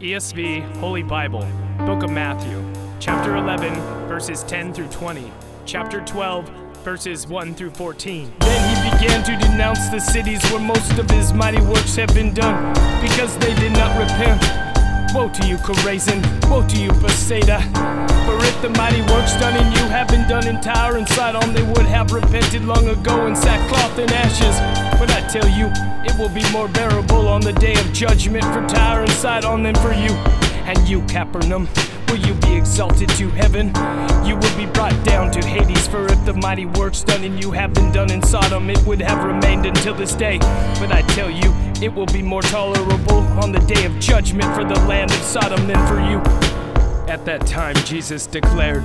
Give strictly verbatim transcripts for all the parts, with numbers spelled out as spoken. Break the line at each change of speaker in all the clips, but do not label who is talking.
E S V, Holy Bible, Book of Matthew, chapter eleven, verses ten through twenty, chapter twelve, verses one through fourteen. Then he began to denounce the cities where most of his mighty works have been done, because they did not repent. Woe to you, Chorazin! Woe to you, Bethsaida! For if the mighty works done in you had been done in Tyre and Sidon, they would have repented long ago in sackcloth and ashes. But I tell you, it will be more bearable on the day of judgment for Tyre and Sidon than for you. And you, Capernaum, will you be exalted to heaven? You will be brought down to Hades, for if the mighty works done in you have been done in Sodom, it would have remained until this day. But I tell you, it will be more tolerable on the day of judgment for the land of Sodom than for you. At that time, Jesus declared,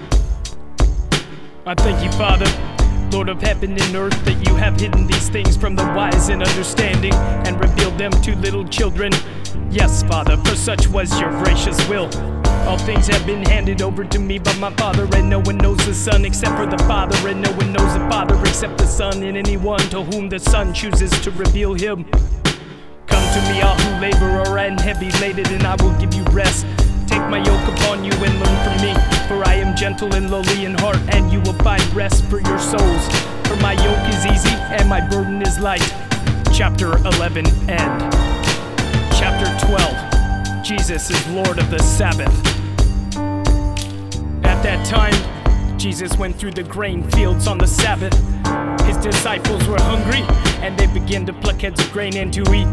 I thank you, Father, Lord of heaven and earth, that you have hidden these things from the wise and understanding and revealed them to little children. Yes, Father, for such was your gracious will. All things have been handed over to me by my Father, and no one knows the Son except for the Father, and no one knows the Father except the Son, and anyone to whom the Son chooses to reveal him. Come to me, all who labor are and heavy laden, and I will give you rest. Take my yoke upon you and learn from me, for I am gentle and lowly in heart, and you will find rest for your souls. For my yoke is easy and my burden is light. Chapter eleven, end. Chapter twelve, Jesus is Lord of the Sabbath. At that time, Jesus went through the grain fields on the Sabbath. His disciples were hungry, and they began to pluck heads of grain and to eat.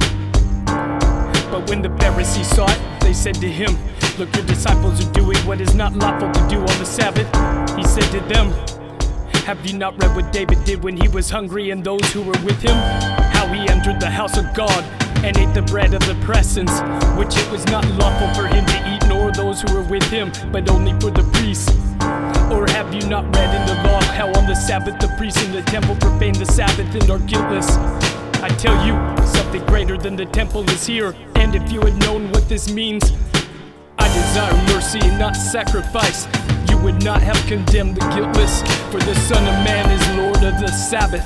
But when the Pharisees saw it, they said to him, Look, your disciples are doing what is not lawful to do on the Sabbath. He said to them, Have you not read what David did when he was hungry and those who were with him? How he entered the house of God and ate the bread of the presence, which it was not lawful for him to eat, nor those who were with him, but only for the priests. Or have you not read in the law how on the Sabbath the priests in the temple profane the Sabbath and are guiltless? I tell you, something greater than the temple is here, and if you had known what this means, I desire mercy and not sacrifice, you would not have condemned the guiltless, for the Son of Man is Lord of the Sabbath.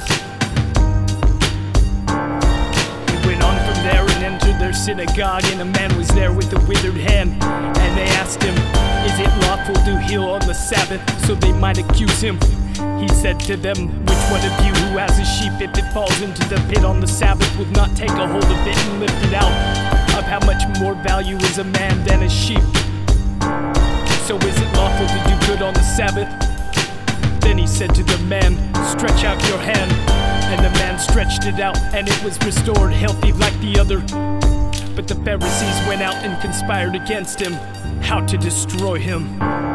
He went on from there and entered their synagogue, and a man was there with a withered hand, and they asked him, Is it lawful to heal on the Sabbath, so they might accuse him? He said to them, Which one of you who has a sheep, if it falls into the pit on the Sabbath, would not take a hold of it and lift it out? Of how much more value is a man than a sheep? So is it lawful to do good on the Sabbath? Then he said to the man, Stretch out your hand. And the man stretched it out, and it was restored, healthy like the other. But the Pharisees went out and conspired against him, how to destroy him.